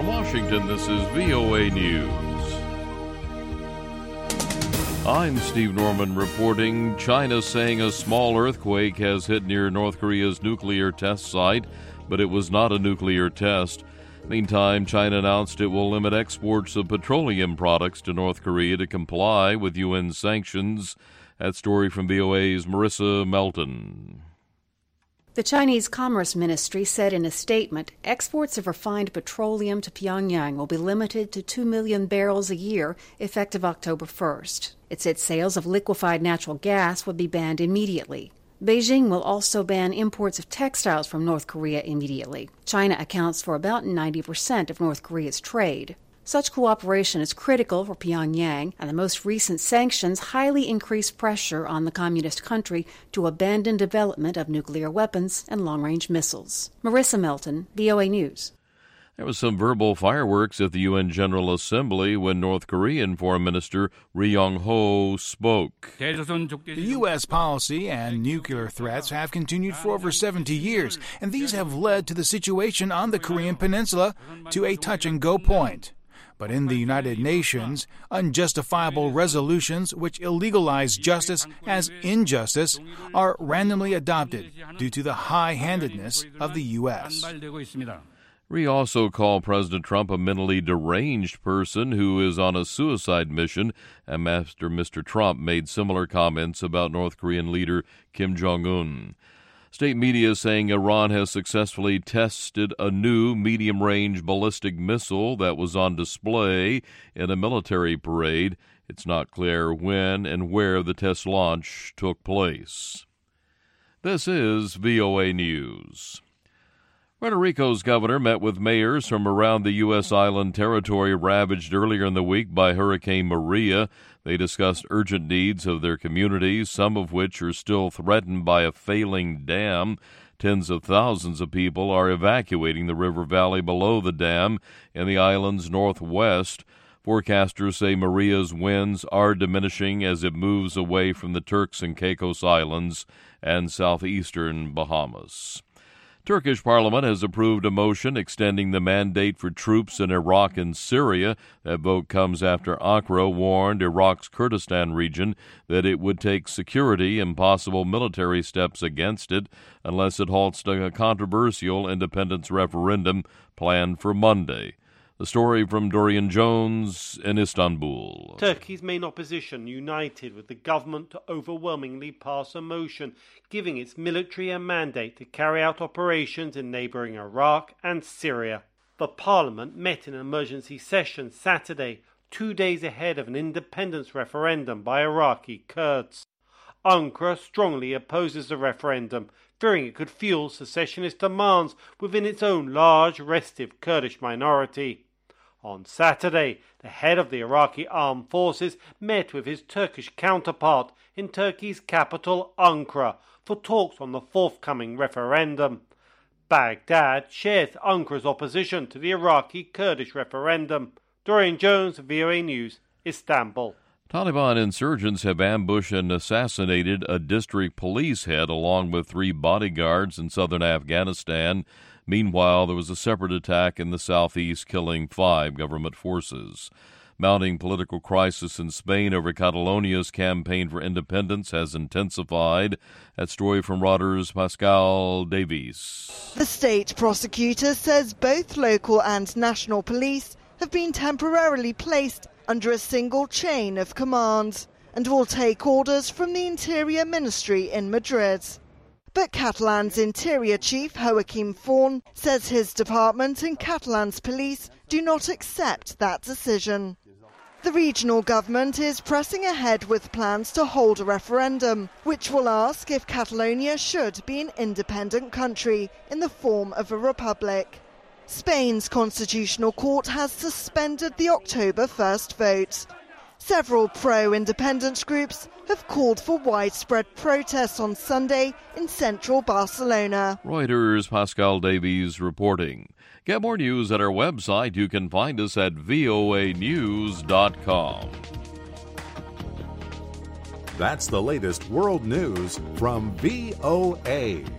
Washington, this is VOA News. I'm Steve Norman reporting. China saying a small earthquake has hit near North Korea's nuclear test site, but it was not a nuclear test. Meantime, China announced it will limit exports of petroleum products to North Korea to comply with UN sanctions. That story from VOA's Marissa Melton. The Chinese Commerce Ministry said in a statement, exports of refined petroleum to Pyongyang will be limited to 2 million barrels a year effective October 1st. It said sales of liquefied natural gas would be banned immediately. Beijing will also ban imports of textiles from North Korea immediately. China accounts for about 90% of North Korea's trade. Such cooperation is critical for Pyongyang, and the most recent sanctions highly increase pressure on the communist country to abandon development of nuclear weapons and long-range missiles. Marissa Melton, VOA News. There was some verbal fireworks at the UN General Assembly when North Korean Foreign Minister Ri Yong-ho spoke. The U.S. policy and nuclear threats have continued for over 70 years, and these have led to the situation on the Korean Peninsula to a touch-and-go point. But in the United Nations, unjustifiable resolutions which illegalize justice as injustice are randomly adopted due to the high-handedness of the U.S. Ri also called President Trump a mentally deranged person who is on a suicide mission, and Mr. Trump made similar comments about North Korean leader Kim Jong-un. State media saying Iran has successfully tested a new medium-range ballistic missile that was on display in a military parade. It's not clear when and where the test launch took place. This is VOA News. Puerto Rico's governor met with mayors from around the U.S. island territory ravaged earlier in the week by Hurricane Maria. They discussed urgent needs of their communities, some of which are still threatened by a failing dam. Tens of thousands of people are evacuating the river valley below the dam in the island's northwest. Forecasters say Maria's winds are diminishing as it moves away from the Turks and Caicos Islands and southeastern Bahamas. Turkish parliament has approved a motion extending the mandate for troops in Iraq and Syria. That vote comes after Ankara warned Iraq's Kurdistan region that it would take security and possible military steps against it unless it halts a controversial independence referendum planned for Monday. The story from Dorian Jones in Istanbul. Turkey's main opposition united with the government to overwhelmingly pass a motion giving its military a mandate to carry out operations in neighbouring Iraq and Syria. The parliament met in an emergency session Saturday, 2 days ahead of an independence referendum by Iraqi Kurds. Ankara strongly opposes the referendum, fearing it could fuel secessionist demands within its own large, restive Kurdish minority. On Saturday, the head of the Iraqi armed forces met with his Turkish counterpart in Turkey's capital, Ankara, for talks on the forthcoming referendum. Baghdad shares Ankara's opposition to the Iraqi Kurdish referendum. Dorian Jones, VOA News, Istanbul. Taliban insurgents have ambushed and assassinated a district police head along with 3 bodyguards in southern Afghanistan. Meanwhile, there was a separate attack in the southeast, killing 5 government forces. Mounting political crisis in Spain over Catalonia's campaign for independence has intensified. That story from Reuters' Pascal Davies. The state prosecutor says both local and national police have been temporarily placed under a single chain of command and will take orders from the Interior Ministry in Madrid. But Catalan's Interior Chief, Joaquim Forn, says his department and Catalan's police do not accept that decision. The regional government is pressing ahead with plans to hold a referendum, which will ask if Catalonia should be an independent country in the form of a republic. Spain's constitutional court has suspended the October 1st vote. Several pro-independence groups have called for widespread protests on Sunday in central Barcelona. Reuters' Pascal Davies reporting. Get more news at our website. You can find us at voanews.com. That's the latest world news from VOA.